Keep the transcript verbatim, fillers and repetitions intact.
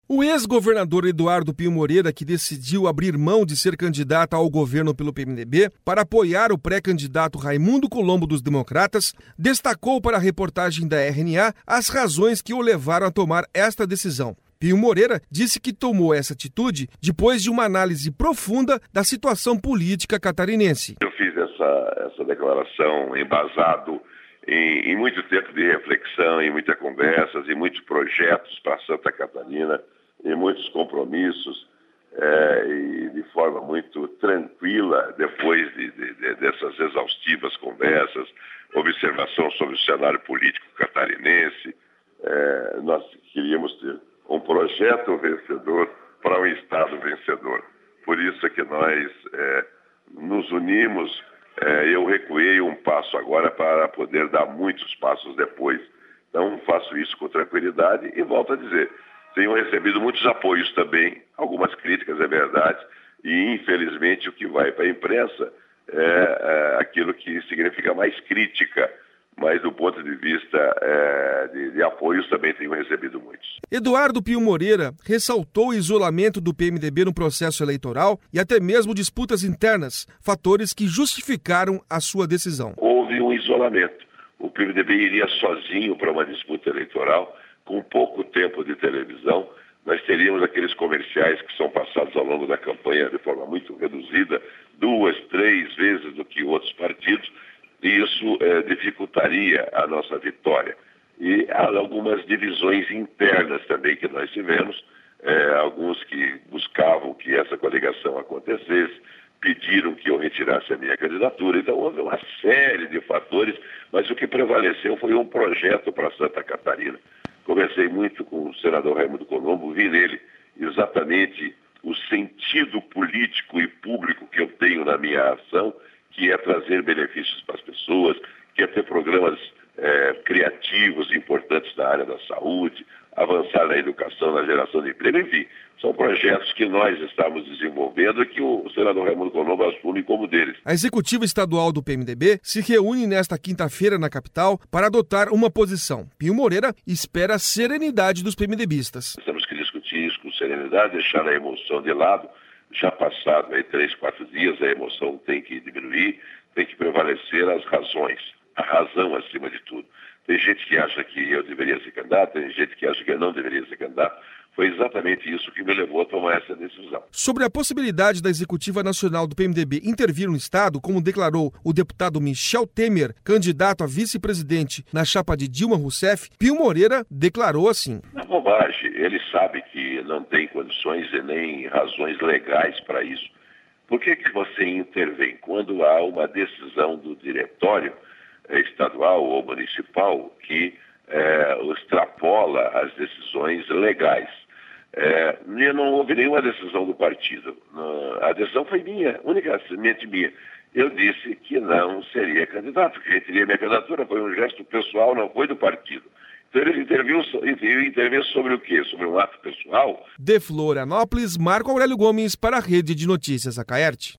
O ex-governador Eduardo Pio Moreira, que decidiu abrir mão de ser candidato ao governo pelo P M D B para apoiar o pré-candidato Raimundo Colombo dos Democratas, destacou para a reportagem da R N A as razões que o levaram a tomar esta decisão. Pio Moreira disse que tomou essa atitude depois de uma análise profunda da situação política catarinense. Eu fiz essa, essa declaração embasado em, em muito tempo de reflexão, em muitas conversas, em muitos projetos para Santa Catarina, em muitos compromissos, é, e de forma muito tranquila, depois de, de, de, dessas exaustivas conversas, observação sobre o cenário político catarinense. É, nós queríamos ter um projeto vencedor para um Estado vencedor. Por isso é que nós é, nos unimos. É, eu recuei um passo agora para poder dar muitos passos depois. Então faço isso com tranquilidade e volto a dizer, tenho recebido muitos apoios também, algumas críticas, é verdade, e infelizmente o que vai para a imprensa é, é aquilo que significa mais crítica. Mas do ponto de vista é, de, de apoios também tenho recebido muitos. Eduardo Pio Moreira ressaltou o isolamento do P M D B no processo eleitoral e até mesmo disputas internas, fatores que justificaram a sua decisão. Houve um isolamento. O P M D B iria sozinho para uma disputa eleitoral, com pouco tempo de televisão. Nós teríamos aqueles comerciais que são passados ao longo da campanha de forma muito reduzida, duas, três vezes do que outros partidos. E isso é, dificultaria a nossa vitória. E há algumas divisões internas também que nós tivemos, é, alguns que buscavam que essa coligação acontecesse, pediram que eu retirasse a minha candidatura. Então houve uma série de fatores, mas o que prevaleceu foi um projeto para Santa Catarina. Conversei muito com o senador Raimundo Colombo, vi nele exatamente o sentido político e público que eu tenho na minha ação, que é trazer benefícios para as pessoas, que é ter programas é, criativos importantes na área da saúde, avançar na educação, na geração de emprego, enfim, são projetos que nós estamos desenvolvendo e que o senador Raimundo Colombo assume como deles. A executiva estadual do P M D B se reúne nesta quinta-feira na capital para adotar uma posição. Pio Moreira espera a serenidade dos PMDBistas. Temos que discutir isso com serenidade, deixar a emoção de lado. Já passado aí três, quatro dias, a emoção tem que diminuir, tem que prevalecer as razões, a razão acima de tudo. Tem gente que acha que eu deveria ser candidato, tem gente que acha que eu não deveria ser candidato. Foi exatamente isso que me levou a tomar essa decisão. Sobre a possibilidade da Executiva Nacional do P M D B intervir no Estado, como declarou o deputado Michel Temer, candidato a vice-presidente na chapa de Dilma Rousseff, Pio Moreira declarou assim. É bobagem. Ele sabe que não tem condições e nem razões legais para isso. Por que que você intervém quando há uma decisão do diretório estadual ou municipal que é, extrapola as decisões legais? É, não houve nenhuma decisão do partido. A decisão foi minha, unicamente minha. Eu disse que não seria candidato, que retiria minha candidatura. Foi um gesto pessoal, não foi do partido. Então ele interviu, interviu sobre o quê? Sobre um ato pessoal? De Florianópolis, Marco Aurélio Gomes para a Rede de Notícias Acaerte.